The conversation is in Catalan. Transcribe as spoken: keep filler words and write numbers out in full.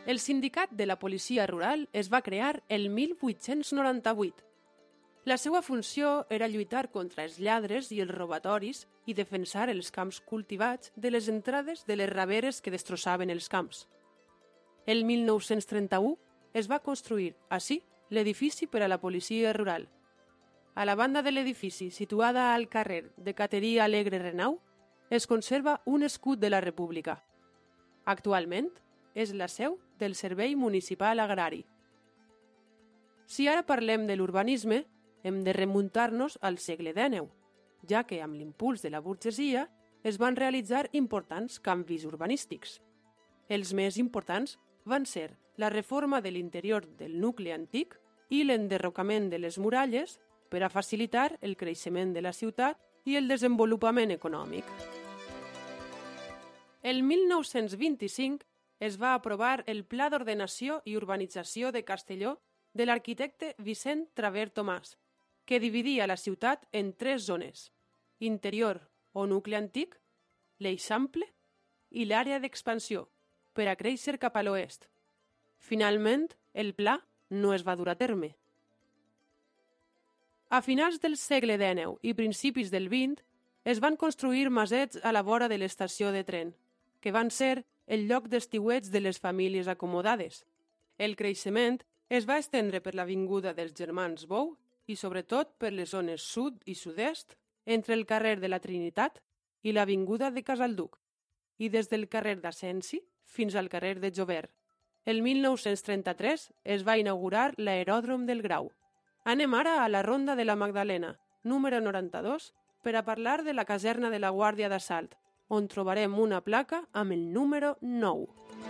El sindicat de la policia rural es va crear el mil vuit-cents noranta-vuit. La seva funció era lluitar contra els lladres i els robatoris i defensar els camps cultivats de les entrades de les raveres que destrossaven els camps. El mil nou-cents trenta-u es va construir, així, l'edifici per a la policia rural. A la banda de l'edifici, situada al carrer de Cateria Alegre Renau, es conserva un escut de la República. Actualment, és la seu del Servei Municipal Agrari. Si ara parlem de l'urbanisme, hem de remuntar-nos al segle dinou, ja que amb l'impuls de la burgesia es van realitzar importants canvis urbanístics. Els més importants van ser la reforma de l'interior del nucli antic i l'enderrocament de les muralles per a facilitar el creixement de la ciutat i el desenvolupament econòmic. El mil nou-cents vint-i-cinc es va aprovar el Pla d'Ordenació i Urbanització de Castelló de l'arquitecte Vicent Traver Tomàs, que dividia la ciutat en tres zones: interior o nucli antic, l'Eixample i l'àrea d'expansió, per a créixer cap a l'oest. Finalment, el pla no es va dur a terme. A finals del segle dinou i principis del vint es van construir masets a la vora de l'estació de tren, que van ser el lloc d'estiueig de les famílies acomodades. El creixement es va estendre per l'avinguda dels Germans Bou i sobretot per les zones sud i sud-est, entre el carrer de la Trinitat i l'avinguda de Casalduc, i des del carrer d'Asensi fins al carrer de Jovert. El mil nou-cents trenta-tres es va inaugurar l'aeròdrom del Grau. Anem ara a la Ronda de la Magdalena, número noranta-dos, per a parlar de la caserna de la Guàrdia d'Assalt, on trobarem una placa amb el número nou.